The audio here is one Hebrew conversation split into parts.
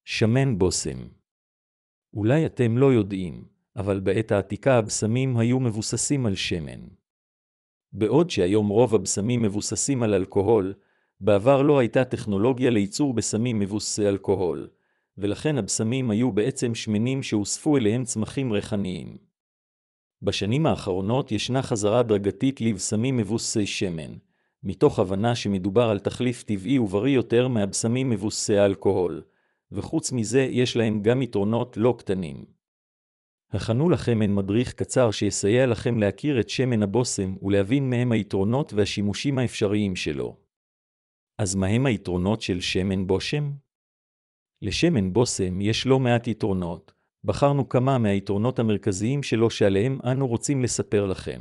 שמן בושם. אולי אתם לא יודעים, אבל בעת העתיקה הבשמים היו מבוססים על שמן. בעוד שהיום רוב הבשמים מבוססים על אלכוהול, בעבר לא הייתה טכנולוגיה לייצור בשמים מבוססי אלכוהול, ולכן הבשמים היו בעצם שמנים שהוספו אליהם צמחים ריחניים. בשנים האחרונות ישנה חזרה הדרגתית לבשמים מבוססי שמן, מתוך הבנה שמדובר על תחליף טבעי ובריא יותר מהבשמים מבוססי האלכוהול, וחוץ מזה יש להם גם יתרונות לא קטנים. הכנו לכם מדריך קצר שיסייע לכם להכיר את שמן הבושם ולהבין מהם היתרונות והשימושים האפשריים שלו. אז מהם היתרונות של שמן בושם? לשמן בושם יש לא מעט יתרונות. בחרנו כמה מהיתרונות המרכזיים שלו שעליהם אנו רוצים לספר לכם.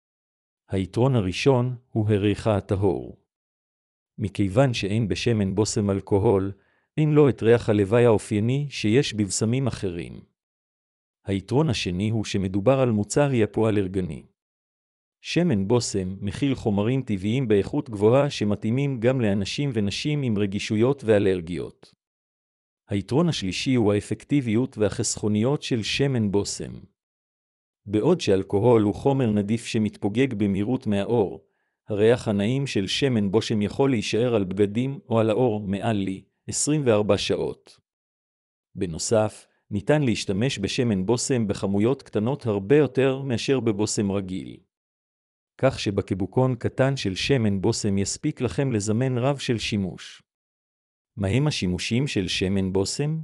היתרון הראשון הוא הריחה הטהור. מכיוון שאין בשמן בושם אלכוהול, אין לו את ריח הלוואי האופייני שיש בבשמים אחרים. היתרון השני הוא שמדובר על מוצר היפואלרגני. שמן בושם מכיל חומרים טבעיים באיכות גבוהה שמתאימים גם לאנשים ונשים עם רגישויות ואלרגיות. היתרון השלישי הוא האפקטיביות והחסכוניות של שמן בושם. בעוד שאלכוהול הוא חומר נדיף שמתפוגג במהירות מהאור, הריח הנעים של שמן בושם יכול להישאר על בגדים או על האור מעל 24 שעות. בנוסף, ניתן להשתמש בשמן בושם בכמויות קטנות הרבה יותר מאשר בבושם רגיל. כך שבקבוקון קטן של שמן בושם יספיק לכם לזמן רב של שימוש. מהם השימושים של שמן בושם?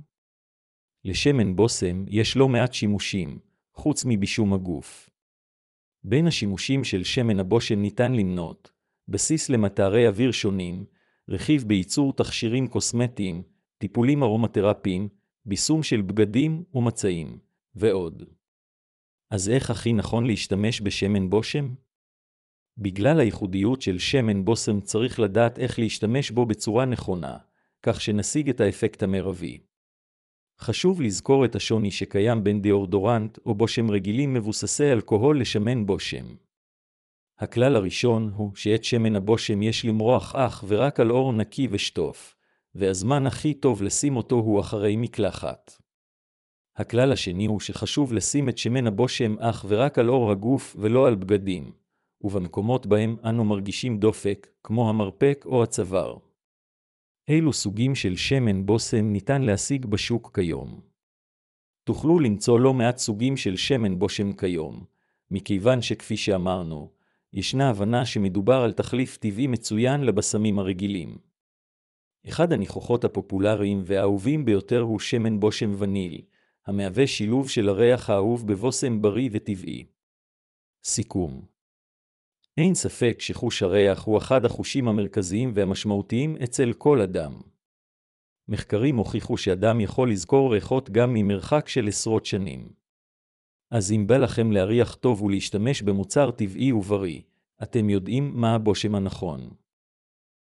לשמן בושם יש לא מעט שימושים, חוץ מבישום הגוף. בין השימושים של שמן הבושם ניתן למנות, בסיס למטהרי אוויר שונים, רכיב בייצור תכשירים קוסמטיים, טיפולים ארומתרפיים, בישום של בגדים ומצעים, ועוד. אז איך הכי נכון להשתמש בשמן בושם? בגלל הייחודיות של שמן בושם צריך לדעת איך להשתמש בו בצורה נכונה, כך שנשיג את האפקט המרבי. חשוב לזכור את השוני שקיים בין דיאודורנט או בושם רגילים מבוססי אלכוהול לשמן בושם. הכלל הראשון הוא שאת שמן הבושם יש למרוח אך ורק על אור נקי ושטוף, והזמן הכי טוב לשים אותו הוא אחרי מקלחת. הכלל השני הוא שחשוב לשים את שמן הבושם אך ורק על אור הגוף ולא על בגדים, ובמקומות בהם אנו מרגישים דופק, כמו המרפק או הצוואר. אילו סוגים של שמן בושם ניתן להשיג בשוק כיום? תוכלו למצוא לא מעט סוגים של שמן בושם כיום, מכיוון שכפי שאמרנו, ישנה הבנה שמדובר על תחליף טבעי מצוין לבשמים הרגילים. אחד הניחוחות הפופולריים והאהובים ביותר הוא שמן בושם וניל, המהווה שילוב של הריח האהוב בבושם בריא וטבעי. סיכום. אין ספק שחוש הריח הוא אחד החושים המרכזיים והמשמעותיים אצל כל אדם. מחקרים הוכיחו שאדם יכול לזכור ריחות גם ממרחק של עשרות שנים. אז אם בא לכם להריח טוב ולהשתמש במוצר טבעי ובריא, אתם יודעים מה הבושם הנכון.